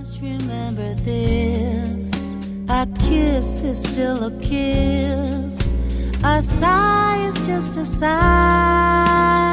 Remember this, a kiss is still a kiss, a sigh is just a sigh.